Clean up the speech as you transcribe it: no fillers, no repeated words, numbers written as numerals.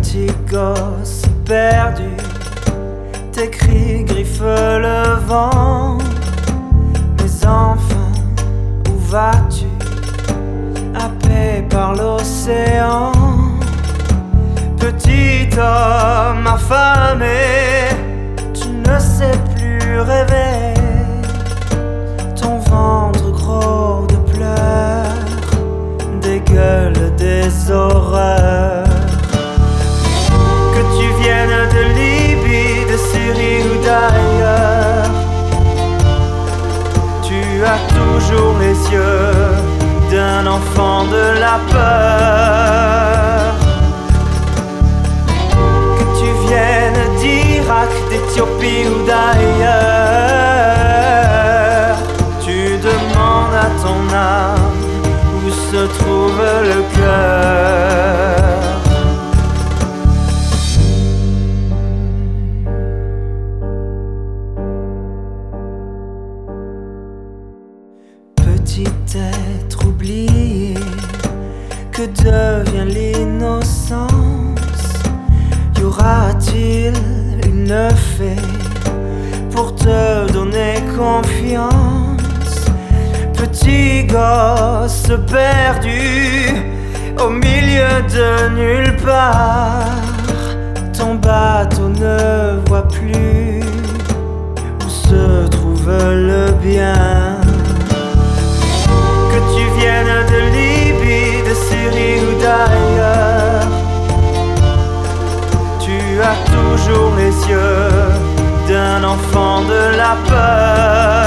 Petit gosse perdu, tes cris griffent le vent. Mes enfants, où vas-tu? Happé par l'océan. Petit homme affamé, tu ne sais plus rêver. Ton ventre gros de pleurs dégueule des horreurs. Que tu viennes de Libye, de Syrie ou d'ailleurs, tu as toujours les yeux d'un enfant de la peur. Que tu viennes d'Irak, d'Éthiopie ou d'ailleurs, tu demandes à ton âme où se trouve le cœur. Petit être oublié, que devient l'innocence? Y aura-t-il une fée pour te donner confiance? Petit gosse perdu au milieu de nulle part, ton bateau ne voit plus où se trouve le bien. Que tu viennes de Libye, de Syrie ou d'ailleurs, tu as toujours les yeux d'un enfant de la peur.